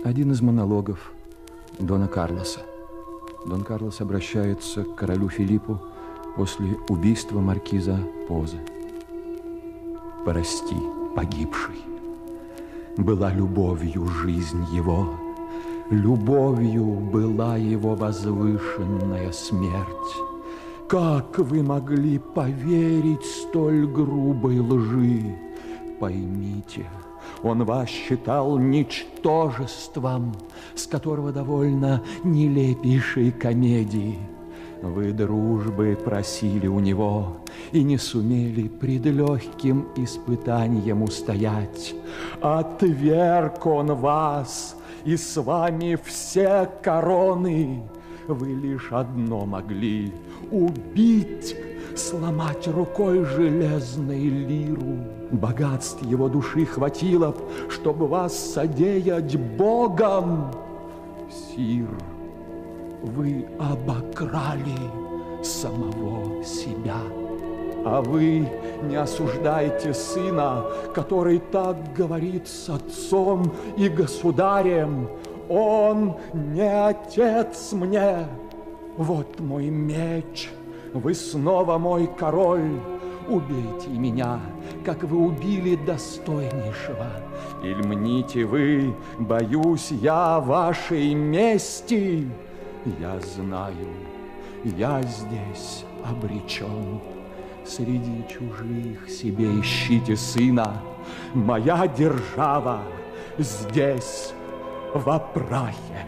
Один из монологов Дона Карлоса. Дон Карлос обращается к королю Филиппу после убийства маркиза Позы. «Прости, погибший, была любовью жизнь его, любовью была его возвышенная смерть. Как вы могли поверить столь грубой лжи? Поймите, он вас считал ничтожеством, с которого довольно нелепейшей комедии. Вы дружбы просили у него и не сумели пред легким испытанием устоять. Отверг он вас, и с вами все короны. Вы лишь одно могли — убить, сломать рукой железной лиру. Богатств его души хватило б, чтобы вас содеять Богом. Сир, вы обокрали самого себя. А вы не осуждаете сына, который так говорит с отцом и государем. Он не отец мне. Вот мой меч. Вы снова мой король. Убейте меня, как вы убили достойнейшего. Иль мните вы, боюсь я вашей мести. Я знаю, я здесь обречен. Среди чужих себе ищите сына. Моя держава здесь, во прахе.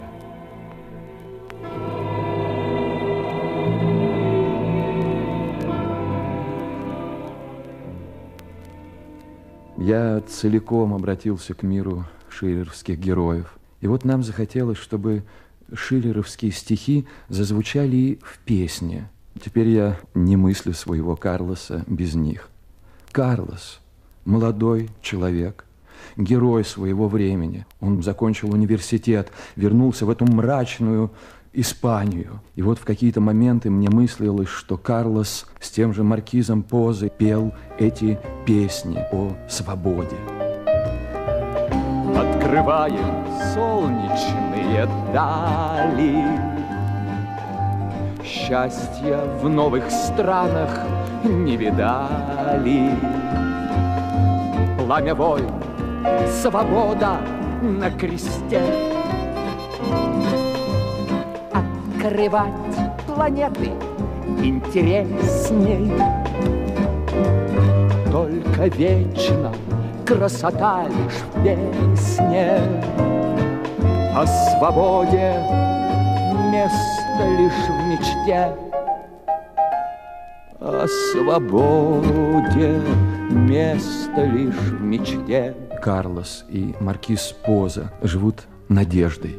Я целиком обратился к миру шиллеровских героев. И вот нам захотелось, чтобы шиллеровские стихи зазвучали в песне. Теперь я не мыслю своего Карлоса без них. Карлос – молодой человек, герой своего времени. Он закончил университет, вернулся в эту мрачную Испанию. И вот в какие-то моменты мне мыслилось, что Карлос с тем же маркизом Позы пел эти песни о свободе. Открываем солнечные дали, счастья в новых странах не видали. Пламя войн, свобода на кресте. Открывать планеты интересней. Только вечно красота лишь в песне. О свободе место лишь в мечте. О свободе место лишь в мечте. Карлос и маркиз Поза живут надеждой.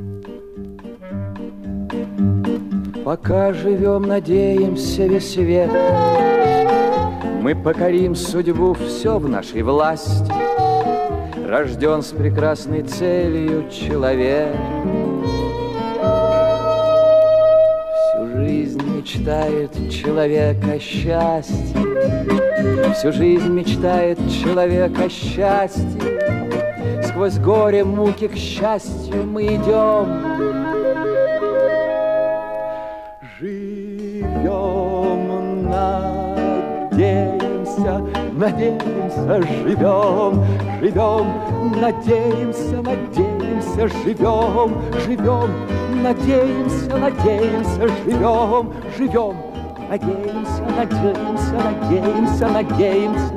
Пока живем, надеемся весь век, мы покорим судьбу, все в нашей власти. Рожден с прекрасной целью человек. Всю жизнь мечтает человек о счастье. Всю жизнь мечтает человек о счастье. Сквозь горе, муки к счастью мы идем. Живем, надеемся, надеемся, живем, живем, надеемся, надеемся, живем, живем, надеемся, надеемся, живем, живем, надеемся, надеемся, надеемся, надеемся.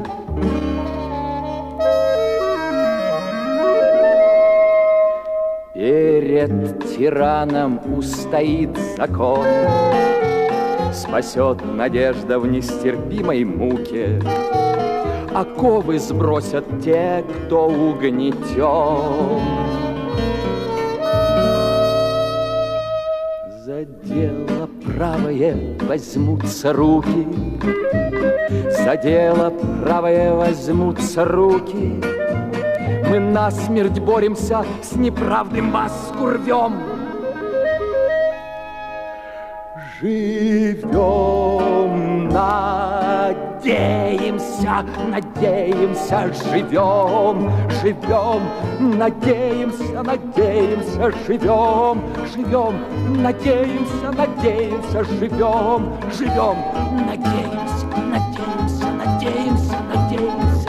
Перед тираном устоит закон, спасет надежда в нестерпимой муке. Оковы сбросят те, кто угнетен. За дело правое возьмутся руки, за дело правое возьмутся руки. Мы насмерть боремся, с неправдой маску рвем. Живем, надеемся, надеемся. надеемся, живем, живем, надеемся, надеемся, живем, живем, надеемся, надеемся, живем, живем, надеемся, надеемся, надеемся, надеемся.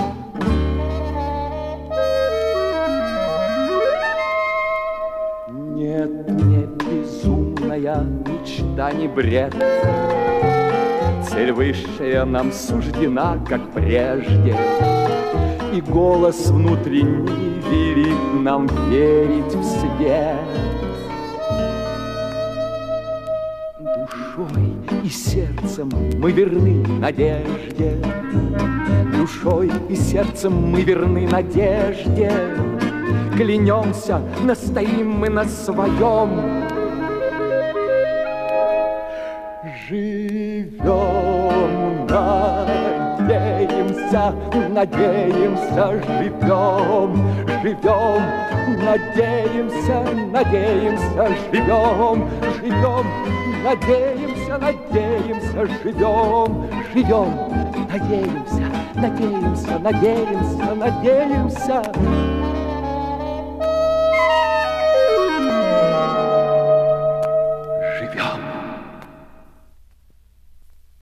Нет, не безумная мечта, не бред. Цель высшая нам суждена, как прежде, и голос внутренний велит нам верить в свет. Душой и сердцем мы верны надежде, душой и сердцем мы верны надежде. Клянемся, настоим мы на своем. Живем, надеемся, надеемся, живем, живем, надеемся, надеемся, живем, живем, надеемся, надеемся, живем, живем, надеемся, надеемся, надеемся, надеемся.